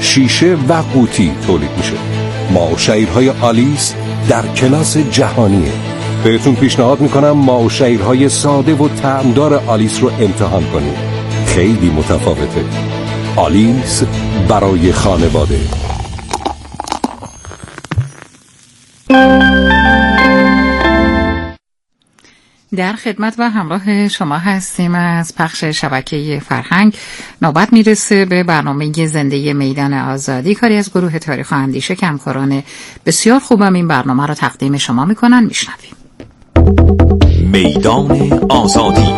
شیشه و قوطی تولید میشه. ماء و شعیرهای آلیس در کلاس جهانیه. بهتون پیشنهاد میکنم ماء و شعیرهای ساده و طعمدار آلیس رو امتحان کنید. خیلی متفاوته. آلیس برای خانواده. در خدمت و همراه شما هستیم از پخش شبکه فرهنگ. نوبت میرسه به برنامه زنده میدان آزادی، کاری از گروه تاریخ و اندیشه که همکاران بسیار خوبم این برنامه رو تقدیم شما میکنن. میشنویم میدان آزادی.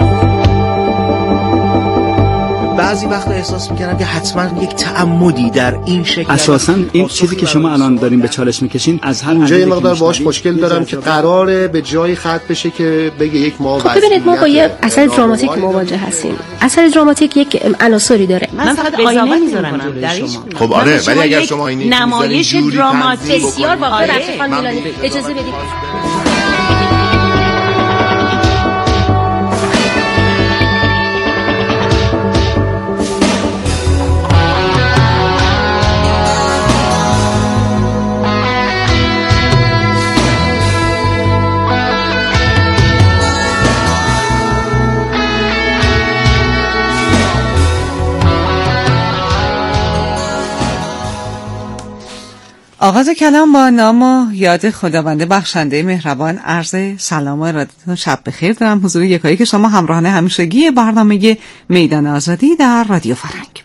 بعضی وقتا احساس میکنم که حتما یک تعمدی در این شکل اساساً این چیزی که شما الان دارین به چالش میکشین از هر جای مقدار باش مشکل دارم که قراره به جای خط بشه که بگه یک ما خب ببینید ما با یه اثر دراماتیک مواجه هستیم. اثر دراماتیک یک عناصری داره. من فقط آینه میذارم در شما. خب آره، ولی اگر شما اینی نمایش دراماتیک بسیار واقعا رفیقان میلانی اجازه بدید. آغاز کلام با نام و یاد خداوند بخشنده مهربان. عرض سلام و ارادتتون شب بخیر دارم حضور یکایی که شما همراهان همیشگی برنامه میدان آزادی در رادیو فرهنگ.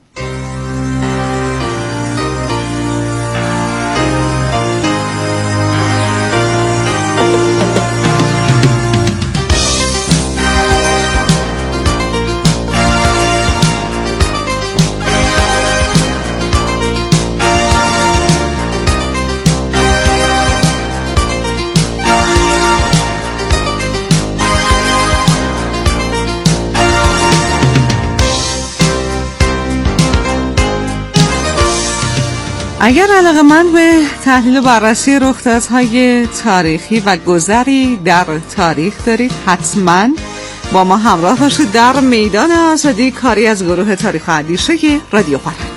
اگر علاقه‌مند به تحلیل و بررسی رخدادهای تاریخی و گذری در تاریخ دارید، حتما با ما همراه باشید در میدان آزادی، کاری از گروه تاریخ و اندیشه رادیو فرهنگ.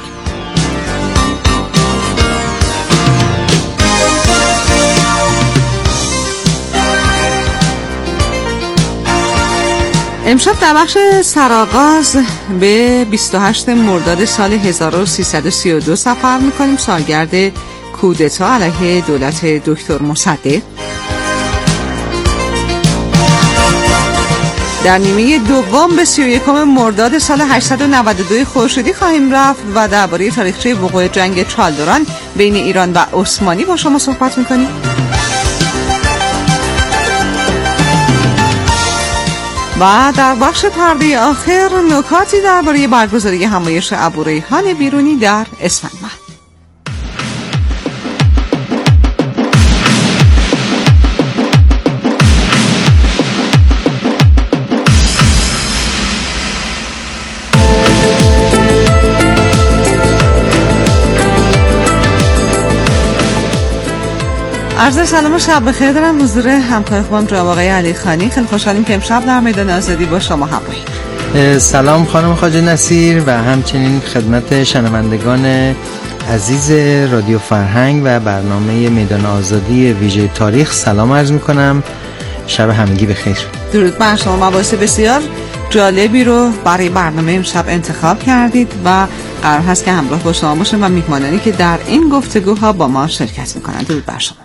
امشب در بخش سرآغاز به 28 مرداد سال 1332 سفر میکنیم، سالگرد کودتا علیه دولت دکتر مصدق. در نیمه دوم به 31 مرداد سال 892 خورشیدی خواهیم رفت و درباره تاریخچه وقوع جنگ چالدران بین ایران و عثمانی با شما صحبت میکنیم. و در بخش پرده آخر نکاتی درباره برگزاری همایش ابوریحان بیرونی در اسفند ماه. عرض سلام و شب بخیر دارم حضور همکار خوبم جناب آقای علی خانی. خیلی خوشحالیم که امشب در میدان آزادی با شما همراهیم. سلام خانم خواجه نصیر و همچنین خدمت شنوندگان عزیز رادیو فرهنگ و برنامه میدان آزادی ویژه تاریخ سلام عرض میکنم. شب همگی بخیر. درود بر شما. مباحث بسیار جالبی رو برای برنامه امشب انتخاب کردید و قرار هست که همراه با شما باشیم و میهمانانی که در این گفتگوها با ما شرکت میکنن. درود بر شما.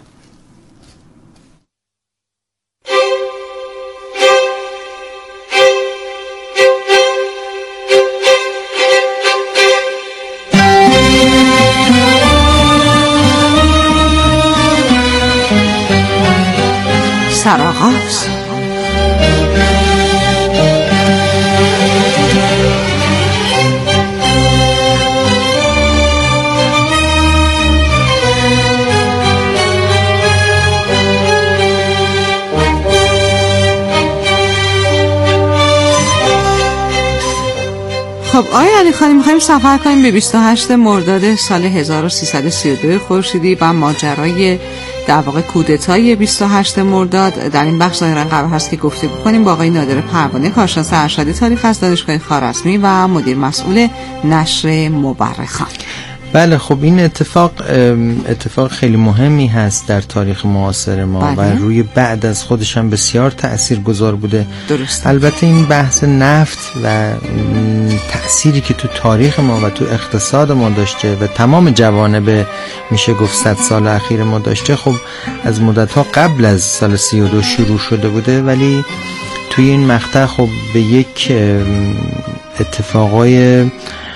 سرآغاز. خب آقای علی خانی، می‌خوایم سفر کنیم به 28 مرداد سال 1332 خورشیدی و ماجرای در واقع کودتای 28 مرداد. در این بخش ظاهرا قرار هست که گفتگو کنیم با آقای نادر پروانه، کارشناس ارشد تاریخ از دانشگاه خوارزمی و مدیر مسئول نشر مورخان. بله خب این اتفاق خیلی مهمی هست در تاریخ معاصر ما. بله. و روی بعد از خودش هم بسیار تأثیرگذار بوده. درست. البته این بحث نفت و تأثیری که تو تاریخ ما و تو اقتصاد ما داشته و تمام جوانب میشه گفت 100 سال اخیر ما داشته، خب از مدت‌ها قبل از سال 32 شروع شده بوده، ولی توی این مقطع خب به یک اتفاقای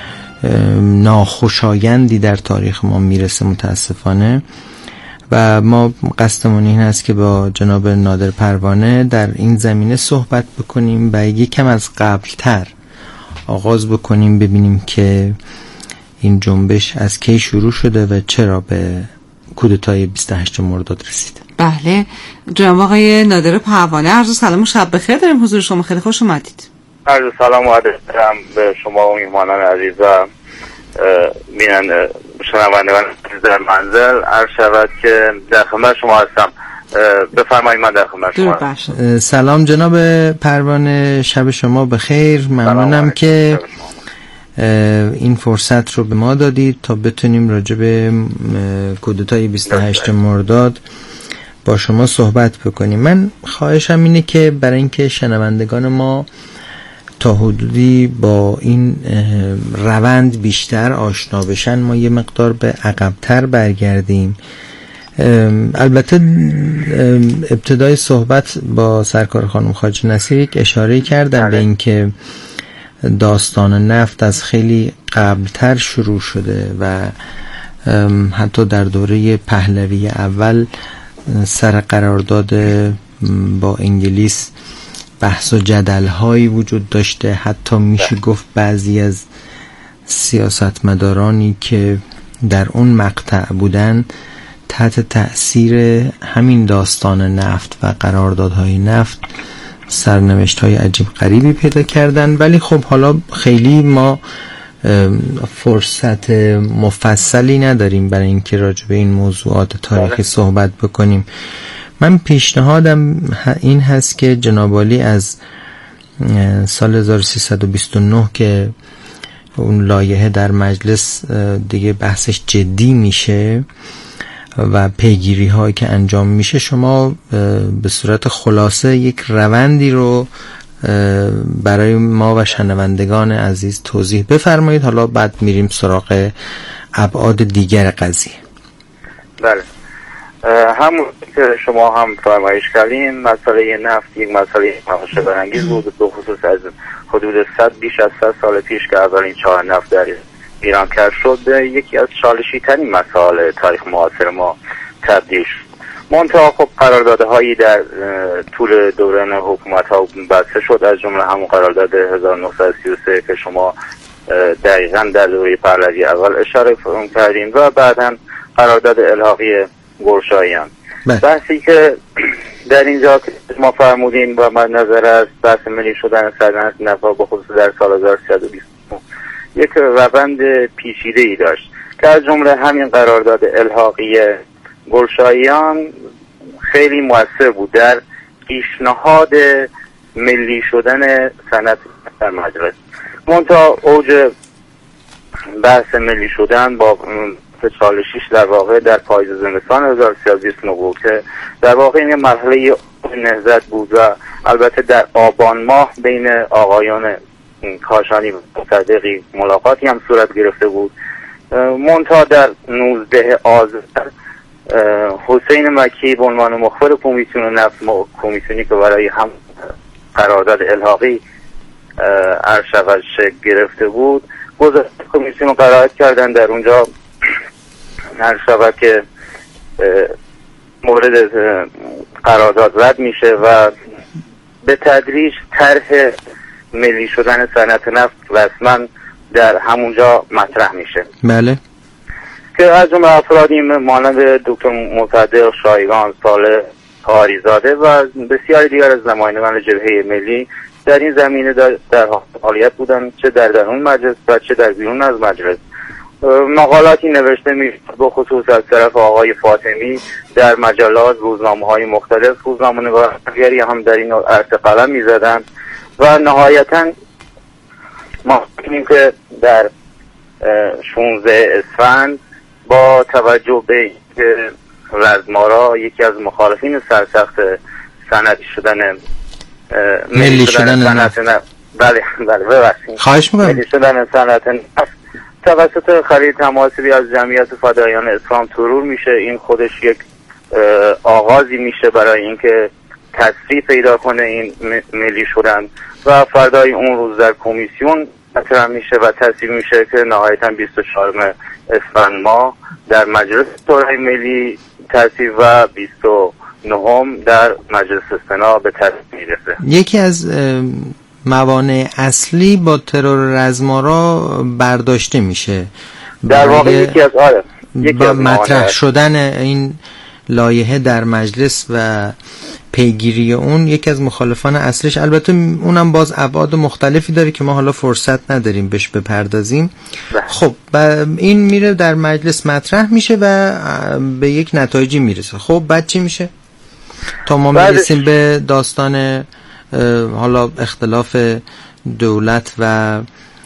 ناخوشایندی در تاریخ ما میرسه متاسفانه. و ما قصدمون این هست که با جناب نادر پروانه در این زمینه صحبت بکنیم و یکم از قبلتر آغاز بکنیم، ببینیم که این جنبش از کی شروع شده و چرا به کودتای 28 مرداد رسید. بله جناب آقای نادر پروانه، عرض سلام و شب بخیر داریم حضور شما. خیلی خوش اومدید. عرض سلام و ادب به شما و میهمانان عزیز و شنوندگان در منزل. عرض شود که در خدمت شما هستم. بفرمایید من در خدمت شما هستم. سلام جناب پروانه، شب شما بخیر. ممنونم که این فرصت رو به ما دادید تا بتونیم راجع به کودتای 28 مرداد با شما صحبت بکنیم. من خواهشم اینه که برای اینکه شنوندگان ما تا حدودی با این روند بیشتر آشنا بشن، ما یه مقدار به عقب‌تر برگردیم. البته ابتدای صحبت با سرکار خانم خواجه نصیر یک اشاره کردن به اینکه داستان نفت از خیلی قبلتر شروع شده و حتی در دوره پهلوی اول سر قرارداد با انگلیس بحث و جدل‌هایی وجود داشته. حتی میشه گفت بعضی از سیاستمدارانی که در اون مقطع بودن تحت تأثیر همین داستان نفت و قراردادهای نفت سرنوشت‌های عجیب غریبی پیدا کردن. ولی خب حالا خیلی ما فرصت مفصلی نداریم برای اینکه راجع به این موضوعات تاریخی صحبت بکنیم. من پیشنهادم این هست که جناب عالی از سال 1329 که اون لایحه در مجلس دیگه بحثش جدی میشه و پیگیری هایی که انجام میشه، شما به صورت خلاصه یک روندی رو برای ما و شنوندگان عزیز توضیح بفرمایید. حالا بعد میریم سراغ ابعاد دیگر قضیه. بله، همون که شما هم فرمایش کردین، مسئله نفت یک مسئله مناقشه برانگیز بود، به خصوص از حدود بیش از 100 سال پیش که اولین چاه نفت در ایران کشف شد، یکی از چالشی ترین مسائل تاریخ معاصر ما تبدیل شد. منتها خب قراردادهایی در طول دوران حکومت ها بسته شد، از جمله همون قرارداد 1933 که شما دقیقاً در دوره پهلوی اول اشاره کردیم و بعداً قرارداد الحاقی گرشاییان. بحثی که در اینجا ما فرمودیم و مد نظر از بحث ملی شدن سلطنت نفت به خصوص در سال 1320 یک روند پیچیده‌ای داشت که از جمله همین قرارداد الحاقی گرشاییان خیلی مؤثر بود در پیشنهاد ملی شدن صنعت در مجلس. منتها اوج بحث ملی شدن با چالشیش در واقع در پاییز زمستان 1329 بود که در واقع این مرحله نهضت بود و البته در آبان ماه بین آقایان کاشانی و مصدقی ملاقاتی هم صورت گرفته بود. منتها در 19 آذر حسین مکی به عنوان مخبر کمیسیون نفت، کمیسیونی که برای هم قرارداد الحاقی ارشد شکل گرفته بود، گزارش کمیسیون رو قرائت کردن. در اونجا ارشد که مورد قرارداد رد میشه و به تدریج طرح ملی شدن صنعت نفت رسما در همونجا مطرح میشه. بله، که از جمله افرادی مانند دکتر مصدق، شایگان، صالح قاریزاده و بسیاری دیگر از نمایندگان جبهه ملی در این زمینه در فعالیت بودن، چه در درون مجلس و چه در بیرون از مجلس. مقالاتی نوشته میشد به خصوص از طرف آقای فاطمی در مجلات، روزنامه‌های مختلف، روزنامه‌نگاری هم در این عرصه قلم می‌زدند و نهایتاً ما می‌بینیم که در 16 اسفند با توجه به که رزمارا یکی از مخالفین سرسخت صنعتی شدن ملی شدن نفت. بله ببخشید، خواهش می‌کنم. ملی شدن صنعت نفت توسط خلیل طماسبی از جمعیت فدایان اسلام ترور میشه. این خودش یک آغازی میشه برای اینکه تصریح پیدا کنه این ملی شدن و فردای اون روز در کمیسیون مطرح میشه و تصویب میشه که نهایتاً 24 اسفند ماه در مجلس شورای ملی تصویب و 29 در مجلس سنا به تصویب میرسه. یکی از موانع اصلی با ترور رزمارا برداشته میشه در واقع یکی از با مطرح شدن این لایحه در مجلس و پیگیری اون یکی از مخالفان اصلیش، البته اونم باز ابعاد مختلفی داره که ما حالا فرصت نداریم بهش بپردازیم. خب این میره در مجلس مطرح میشه و به یک نتایجی میرسه. خب بعد چی میشه تا ما میرسیم به داستان حالا اختلاف دولت و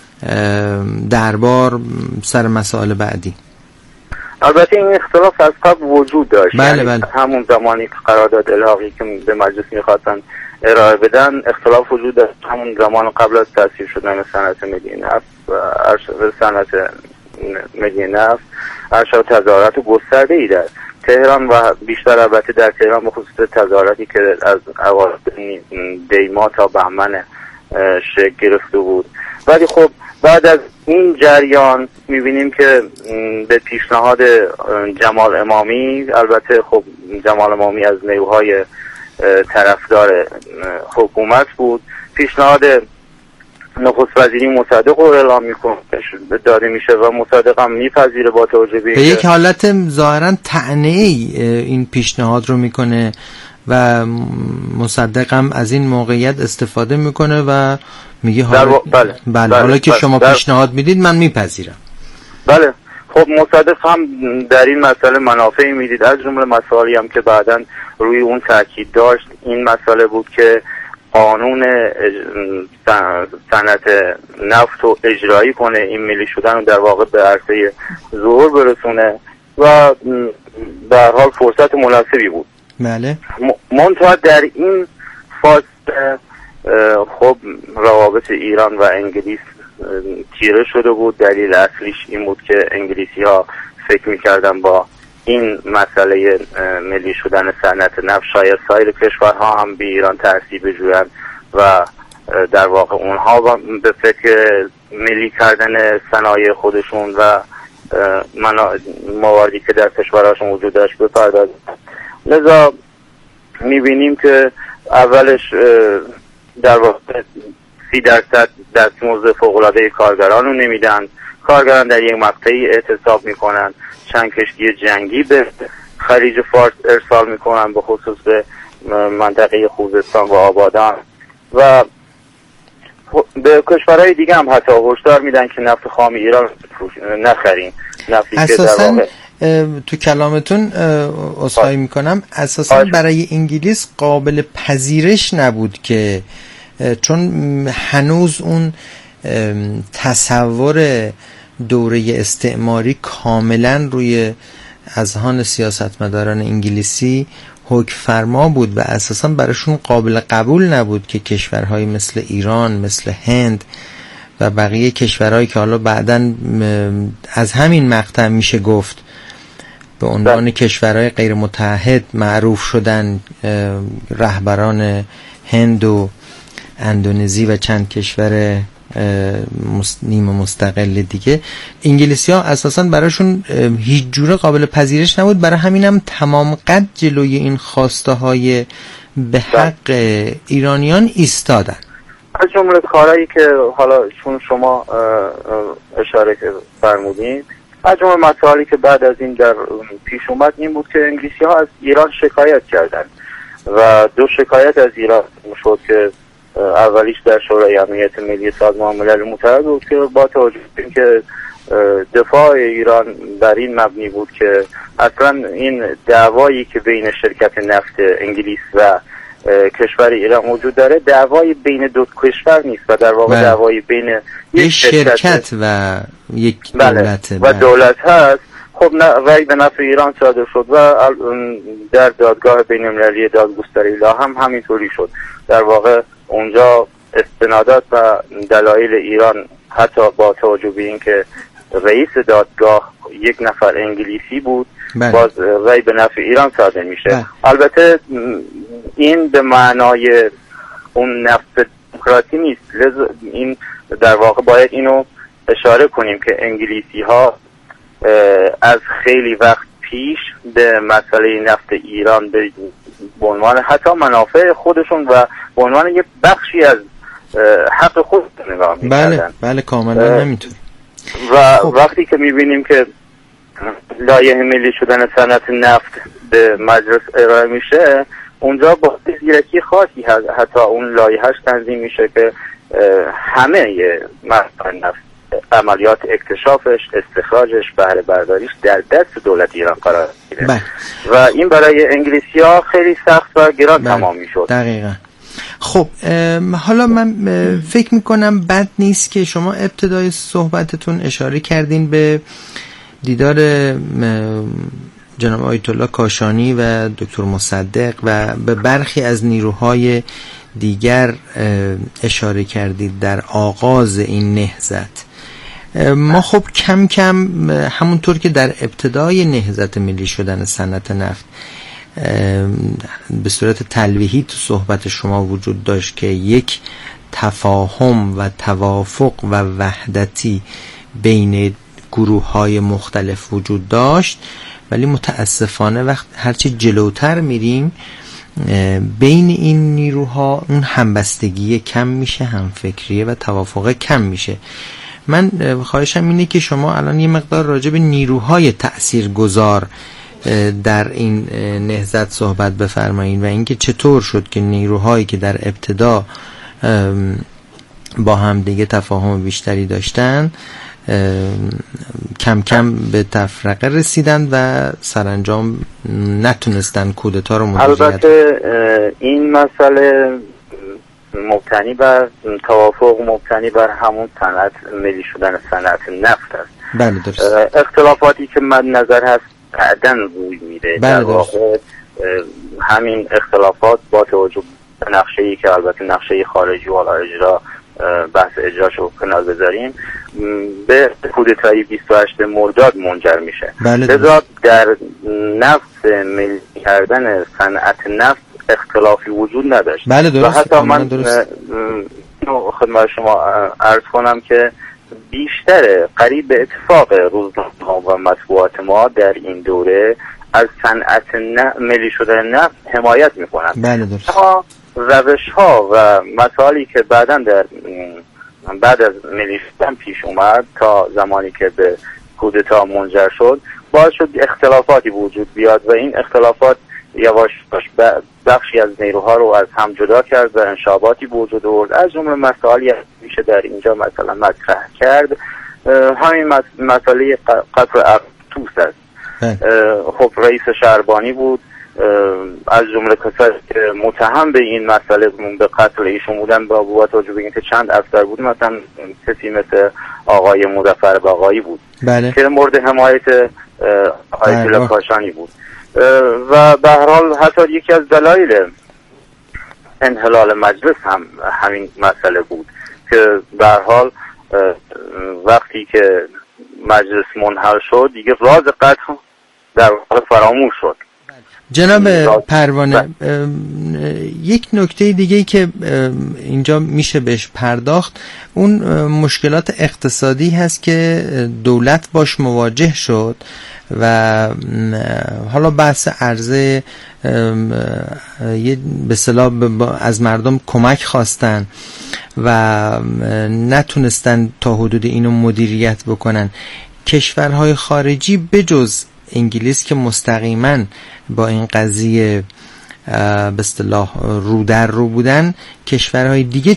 دربار سر مسائل بعدی؟ البته این اختلاف از قبل وجود داشت. بله. همون زمانی که قرارداد الحاقی که به مجلس میخواستن ارائه بدن اختلاف وجود داشت. همون زمان قبل از تأسیس شدن صنعت ملی نفت و صنعت ملی نفت ارشد تظاهرات گسترده‌ای در تهران و بیشتر البته در تهران به خصوص تظاهراتی که از اوایل دیما تا بهمن شکل گرفته بود. ولی خب بعد از این جریان میبینیم که به پیشنهاد جمال امامی، البته خب جمال امامی از نیروهای طرفدار حکومت بود، پیشنهاد نخست وزیری مصدق رو اعلام داده میشه و مصدق هم میپذیره با توجه به یک حالت ظاهرا طعنه‌ای این پیشنهاد رو میکنه و مصدق هم از این موقعیت استفاده میکنه و میگه حالا که شما پیشنهاد میدید من میپذیرم. بله خب مصدق هم در این مسئله منافعی میدید. از جمله مسائلی هم که بعداً روی اون تاکید داشت این مسئله بود که قانون صنعت نفت رو اجرایی کنه، این ملی شدن رو در واقع به عرصه ظهور برسونه و در حال فرصت مناسبی بود. بله. منتها در این فاز خب روابط ایران و انگلیس تیره شده بود. دلیل اصلیش این بود که انگلیسی ها فکر میکردن با این مسئله ملی شدن صنعت نفت شاید سایر کشورها هم به ایران تأثیر بجویند و در واقع اونها به فکر ملی کردن صنایع خودشون و مواردی که در کشورهاشون وجود داشت بپردازند. لذا میبینیم که اولش در واقع 30% دستمزد فوق‌العاده کارگران رو نمیدن. کارگران در یک مقطعی اعتصاب میکنن، چند کشتی جنگی به خلیج فارس ارسال میکنن به خصوص به منطقه خوزستان و آبادان و به کشورهای دیگه هم حتی هشدار میدن که نفت خام ایران نخرین. اساساً تو کلامتون عذرخواهی میکنم، اساساً برای انگلیس قابل پذیرش نبود که چون هنوز اون تصور دوره استعماری کاملا روی اذهان سیاستمداران انگلیسی حکم فرما بود و اساساً براشون قابل قبول نبود که کشورهای مثل ایران، مثل هند و بقیه کشورهایی که حالا بعداً از همین مقطع میشه گفت به عنوان کشورهای غیر متحد معروف شدن، رهبران هند و اندونزی و چند کشور نیمه مستقل دیگه، انگلیسی ها اساساً براشون هیچ جوره قابل پذیرش نبود. برای همینم تمام قد جلوی این خواسته های به حق ایرانیان ایستادن. از جمله کارهایی که حالا چون شما اشاره فرمودین، از جمله مسائلی که بعد از این در پیش اومد این بود که انگلیسی ها از ایران شکایت کردند و دو شکایت از ایران شد که اولیش در شورای امنیت ملی سازمان ملل متحد بود که با توجه به اینکه دفاع ایران بر این مبنی بود که اصلا این دعوایی که بین شرکت نفت انگلیس و کشور ایران وجود داره دعوای بین دو کشور نیست و در واقع دعوای بین یک شرکت و یک دولت و دولت هست. خب رأی به نفع ایران صادر شد و در دادگاه بین المللی دادگستری لا هم همینطوری شد. در واقع اونجا استنادات و دلایل ایران حتی با توجه به اینکه رئیس دادگاه یک نفر انگلیسی بود باز رأی به نفع ایران صادر میشه. البته این به معنای اون نفع دموکراسی نیست. این در واقع باید اینو اشاره کنیم که انگلیسی ها از خیلی وقت پیش به مسئله نفت ایران به عنوان حتی منافع خودشون و به عنوان یک بخشی از حق خود نگاه می‌کردن. بله کاملا همینطور. و وقتی که می‌بینیم که لایحه ملی شدن صنعت نفت به مجلس ارائه میشه اونجا با زیرکی خاصی حتی اون لایحه‌اش تنظیم میشه که همه مصرف نفت، عملیات اکتشافش، استخراجش، بهره برداریش در دست دولت ایران قرار میگیره و این برای انگلیسی‌ها خیلی سخت و گران تمام میشد. دقیقاً. خب حالا من فکر میکنم بد نیست که شما ابتدای صحبتتون اشاره کردین به دیدار جناب آیت الله کاشانی و دکتر مصدق و به برخی از نیروهای دیگر اشاره کردید در آغاز این نهضت. ما خب کم کم همونطور که در ابتدای نهضت ملی شدن صنعت نفت به صورت تلویحی تو صحبت شما وجود داشت که یک تفاهم و توافق و وحدتی بین گروه‌های مختلف وجود داشت، ولی متاسفانه وقت هرچی جلوتر میریم بین این نیروها اون همبستگی کم میشه، همفکریه و توافق کم میشه. من خواهشم اینه که شما الان یه مقدار راجع به نیروهای تأثیرگذار در این نهضت صحبت بفرمایید و اینکه چطور شد که نیروهایی که در ابتدا با هم دیگه تفاهم بیشتری داشتن کم کم به تفرقه رسیدن و سرانجام نتونستن کودتا رو مدیریت. البته این مسئله مبتنی بر توافق، مبتنی بر همون صنعت ملی شدن صنعت نفت است. بله درست. اختلافاتی که مد نظر هست بعداً روی میده. بله در واقع همین اختلافات با توجه به نقشه‌ای که البته نقشه خارجی و اجرا بحث اجراشو کنار بذاریم به کودتای 28 مرداد منجر میشه. لذا در نفس ملی کردن صنعت نفت اختلافی وجود نداشت. بله درست. و حتی من خدمت شما عرض کنم که بیشتر قریب به اتفاق روزنامه‌ها و مطبوعات ما در این دوره از صنعت ملی شدن نفت حمایت میکنند. بله درست. روش ها و مسائلی که بعد از ملی شدن پیش اومد تا زمانی که به کودتا منجر شد باعث شد اختلافاتی وجود بیاد و این اختلافات یواش بخشی از نیروها رو از هم جدا کرد و انشاباتی وجود آورد. از جمله مسائلی میشه در اینجا مثلا مطرح کرد همین مسئله قطر اقطوس است. خب رئیس شهربانی بود، از جمله کسایی که متهم به این مسئله به قتل ایشون بودن با توجه به اینکه چند افسر بود، مثلا کسی مثل آقای مظفر باقایی بود. بله. که مورد حمایت آیت الله کاشانی بود و به هر حال حتی یکی از دلایل انحلال مجلس هم همین مسئله بود که به هر حال وقتی که مجلس منحل شد دیگه راز قتل در واقع فراموش شد. جناب پروانه، یک نکته دیگه که اینجا میشه بهش پرداخت اون مشکلات اقتصادی هست که دولت باش مواجه شد و حالا بحث عرضه به اصطلاح از مردم کمک خواستن و نتونستن تا حدود اینو مدیریت بکنن. کشورهای خارجی بجز انگلیس که مستقیما با این قضیه به اصطلاح رو در رو بودن، کشورهای دیگه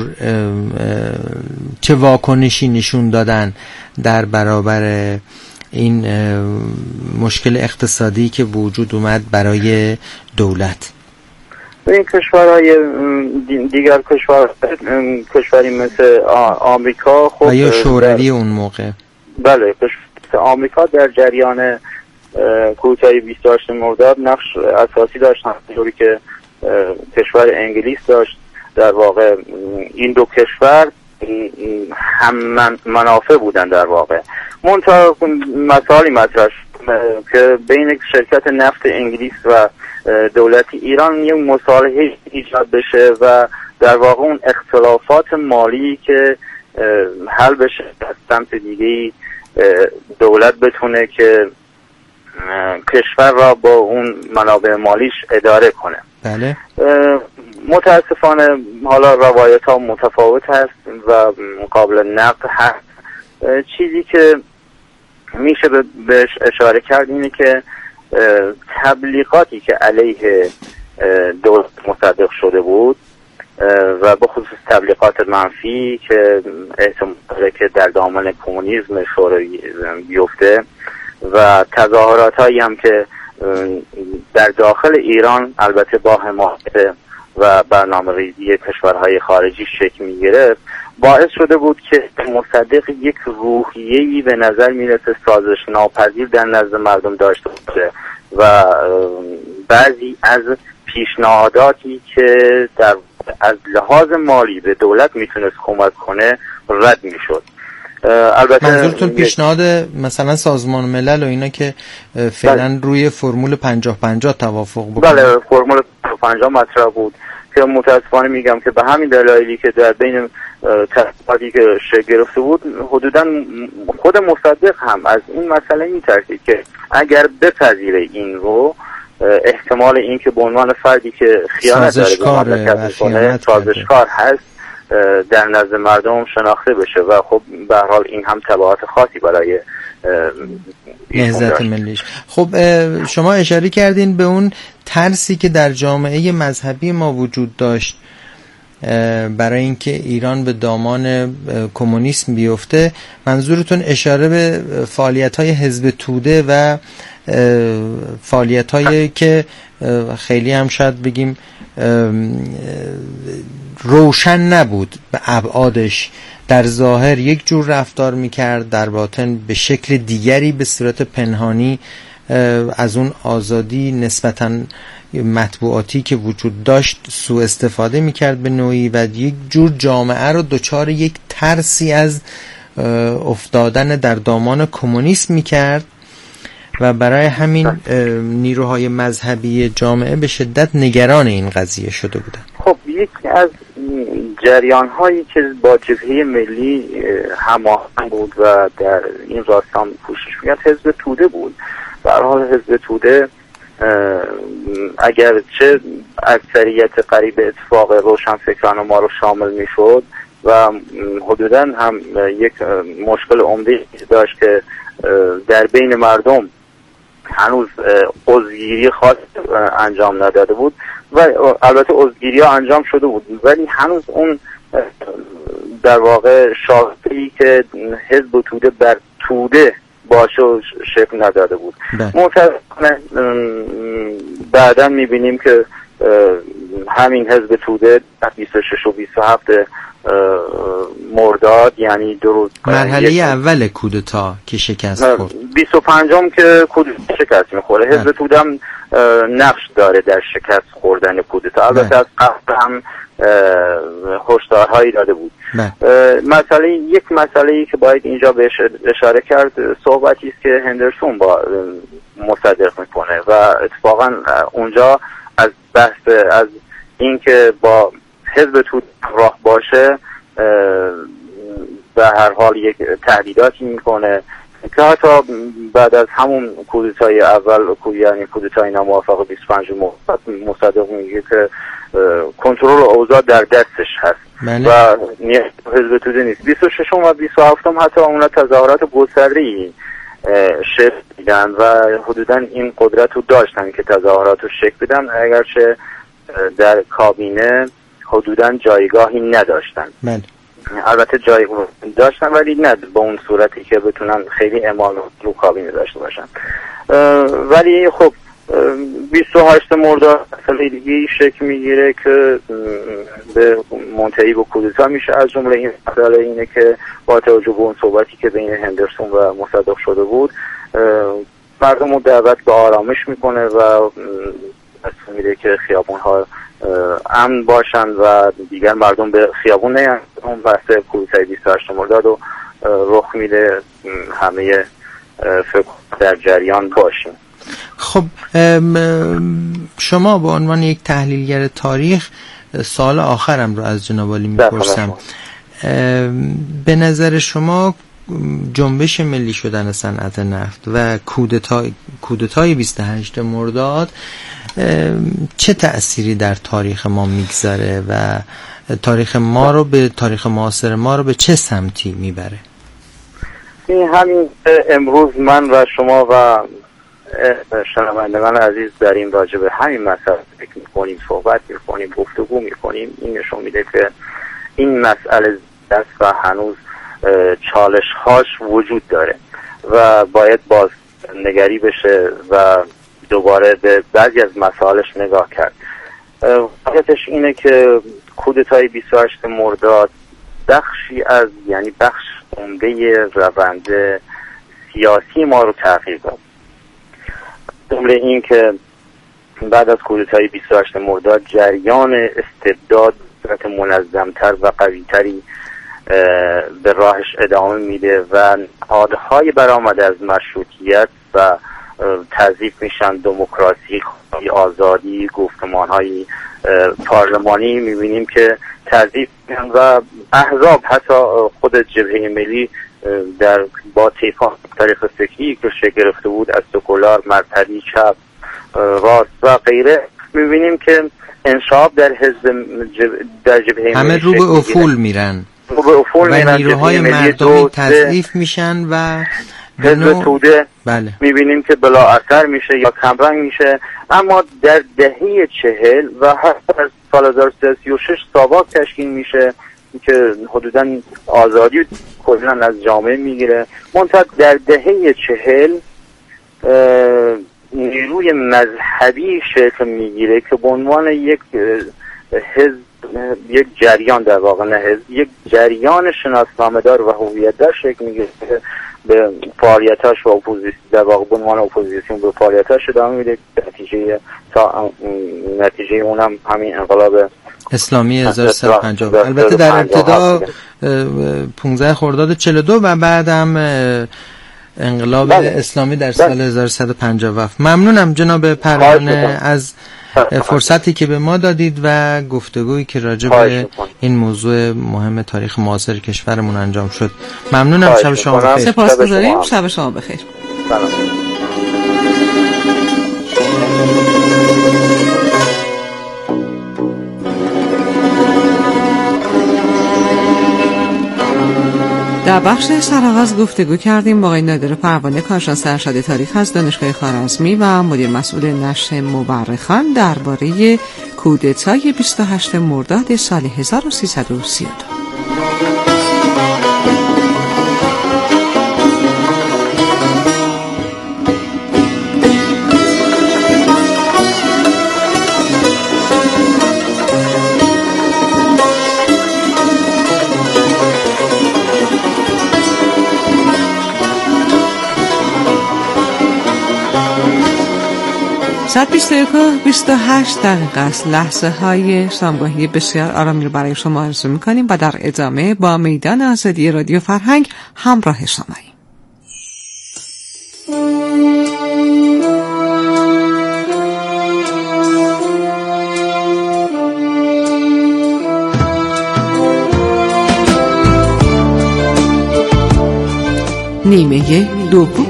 چه واکنشی نشون دادن در برابر این مشکل اقتصادی که وجود اومد برای دولت؟ این کشورهای دیگر کشوری مثل آمریکا خب و یا شوروی اون موقع، بله کشور آمریکا در جریان کودتای 28 مرداد نقش اساسی داشت، همونطوری که کشور انگلیس داشت. در واقع این دو کشور هم منافع بودن در واقع. منتها مسائلی مطرح که بین شرکت نفت انگلیس و دولت ایران یه مصالحه ایجاد بشه و در واقع اون اختلافات مالی که حل بشه، از سمت دیگه دولت بتونه که کشور را با اون منابع مالیش اداره کنه. بله. متاسفانه حالا روایت ها متفاوت هست و قابل نقد هست. چیزی که میشه بهش اشاره کرد اینه که تبلیغاتی که علیه دولت مصدق شده بود و به خصوص تبلیغات منفی که احتمال داره که در دامن کمونیسم شوروی بیفته و تظاهرات هایی هم که در داخل ایران البته با حمایت و برنامه ریزی کشورهای خارجی شکل می گرفت، باعث شده بود که مصدق یک روحیه‌ای به نظر میرسه سازش ناپذیر در نزد مردم داشته باشه و بعضی از پیشنهاداتی که از لحاظ مالی به دولت میتونست کمک کنه رد میشد. البته منظورتون پیشنهاد مثلا سازمان ملل و اینا که فعلا روی فرمول 50-50 توافق بکنه؟ بله، فرمول 50 مطرح بود که متاسفانه میگم که به همین دلایلی که در بین تحقیقاتی که شکل گرفته بود حدوداً خود مصدق هم از این مسئله میترسید که اگر بپذیره این رو احتمال این که به عنوان فردی که خیانت داره به مملکت میکنه، سازشکار هست، در نزد مردم شناخته بشه و خب به هر حال این هم تبعات خاصی برای نهضت ملیش. خب شما اشاره کردین به اون ترسی که در جامعه مذهبی ما وجود داشت برای اینکه ایران به دامان کمونیسم بیفته. منظورتون اشاره به فعالیت‌های حزب توده و فعالیت‌هایی که خیلی هم شاید بگیم روشن نبود به ابعادش، در ظاهر یک جور رفتار میکرد، در باطن به شکل دیگری به صورت پنهانی از اون آزادی نسبتاً مطبوعاتی که وجود داشت سوء استفاده میکرد به نوعی و یک جور جامعه رو دچار یک ترسی از افتادن در دامان کمونیسم میکرد و برای همین نیروهای مذهبی جامعه به شدت نگران این قضیه شده بودن. خب یکی از جریان هایی که با جبهه ملی هماهنگ بود و در این راستا کوشش می‌کرد حزب توده بود. به هر حال حزب توده اگرچه اکثریت قریب اتفاق روشنفکران ما رو شامل میشد و حدوداً هم یک مشکل عمده داشت که در بین مردم هنوز عضوگیری خاص انجام نداده بود و البته عضوگیری ها انجام شده بود ولی هنوز اون در واقع شاخصه‌ای که حزب توده بر توده باشه شکل نداده بود. متأسفانه بعدا میبینیم که همین حزب توده 26 و 27 مرداد، یعنی دو روز مرحله اول کودتا که شکست خورد، 25م که کودتا شکست میخوره. حزب توده هم نقش داره در شکست خوردن کودتا، البته از قبل هم هشدارهایی داده بود. یک مسئله‌ای که باید اینجا بهش اشاره کرد صحبتی است که هندرسون با مصدق میکنه و اتفاقا اونجا از بحث از اینکه با حزب توده راه باشه به هر حال یک تهدیداتی میکنه که حتی بعد از همون کودتای اول، یعنی کودتای ناموافق 25 مصدق میگه که کنترل اوضاع در دستش هست و حزب توده نیست. 26 و 27 هم حتی اونا تظاهرات گسترده‌ای شکل میدن و حدودا این قدرت رو داشتن که تظاهرات رو شکل بدن، اگرچه در کابینه حدودا جایگاهی نداشتن. البته جای داشتن ولی نه با اون صورتی که بتونن خیلی اعمال رو کابینه داشته باشن. ولی خب 28 مرداد مسئله خیلی شکل میگیره که به منتهی به کودتا میشه. از جمله این مسئله اینه که با توجه به اون صحبتی که بین هندرسون و مصدق شده بود، مردم رو دعوت به آرامش میکنه و میره که خیابون ها امن باشن و دیگر مردم به خیابون نیان. اون بحث کودتای 28 مرداد رو رخ میده، همه فکر در جریان باشیم. خب شما به عنوان یک تحلیلگر تاریخ، سوال آخرم رو از جناب عالی میپرسم. به نظر شما جنبش ملی شدن صنعت نفت و کودتای 28 مرداد چه تأثیری در تاریخ ما میگذاره و تاریخ ما رو به تاریخ معاصر ما رو به چه سمتی میبره؟ همین امروز من و شما و شنوندگان عزیز در این راجع به همین مسئله فکر می‌کنیم، صحبت می‌کنیم، گفتگو می‌کنیم. این نشون میده که این مسئله دست و هنوز چالش‌هاش وجود داره و باید باز نگری بشه و دوباره به بعضی از مسائلش نگاه کرد. واقعیتش اینه که کودتای 28 مرداد بخشی از، یعنی بخش عمده روند سیاسی ما رو تغییر داد. جمله این که بعد از کودتای 28 مرداد جریان استبداد صورت منظمتر و قویتری به راهش ادامه میده و نهادهای برآمده از مشروطیت و تضعیف میشن، دموکراسی، آزادی، گفتمانهای پارلمانی میبینیم که تضعیف میشن و احزاب، حتی خود جبهه ملی با طیف‌های مختلف فکری که شکل گرفته بود، از سکولار، مرکزی، چپ، راست و غیره، میبینیم که انشعاب در در جبهه ملی همه رو به افول میرن و نیروهای مردمی تضعیف میشن و حزب توده بله. میبینیم که بلا اثر میشه یا کمرنگ میشه. اما در دهه 40 و حتی در سال 1336 ساواک تشکیل میشه که حدوداً آزادی کلاً از جامعه میگیره. منتها در دهه 40 نیروی مذهبی شکل میگیره که به عنوان یک حزب، یک جریان، در واقع نه حزب، یک جریان شناسنامه‌دار و هویت‌دار شکل میگیره به فعالیتاش و اپوزیسیون، در واقع به عنوان اپوزیسیون به فعالیتاش ادامه میده. نتیجه اونم همین انقلاب اسلامی 1350. البته در ابتدا 15 خرداد 42 و بعد هم انقلاب اسلامی در سال 1157. ممنونم جناب پروانه از فرصتی که به ما دادید و گفتگویی که راجع به این موضوع مهم تاریخ معاصر کشورمون انجام شد. ممنونم. شب شما بخیر. سپاسگزاریم. شب شما بخیر. سلام. در بخش سرآغاز گفتگو کردیم با آقای نادر پروانه، کارشناس ارشد تاریخ از دانشگاه خوارزمی و مدیر مسئول نشر مورخان درباره کودتای 28 مرداد سال 1332. ساعت 21:28 است. لحظه های شامگاهی بسیار آرامی رو برای شما آرزو می‌کنیم و در ادامه با میدان آزادی رادیو فرهنگ همراه شماییم. نیمه دوم.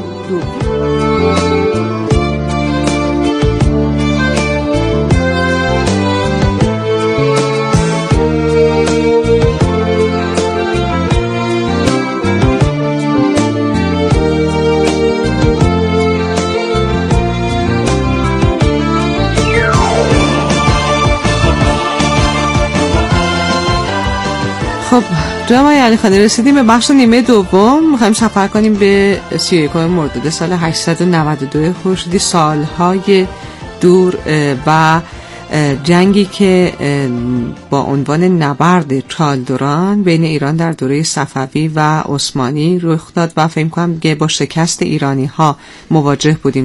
خب جناب علی خانی، رسیدیم به بخش نیمه دوم. میخوایم سفر کنیم به 31 مرداد سال 892 خورشیدی، سالهای دور و جنگی که با عنوان نبرد چالدران بین ایران در دوره صفوی و عثمانی رخ داد و فکر کنم که با شکست ایرانی ها مواجه بودیم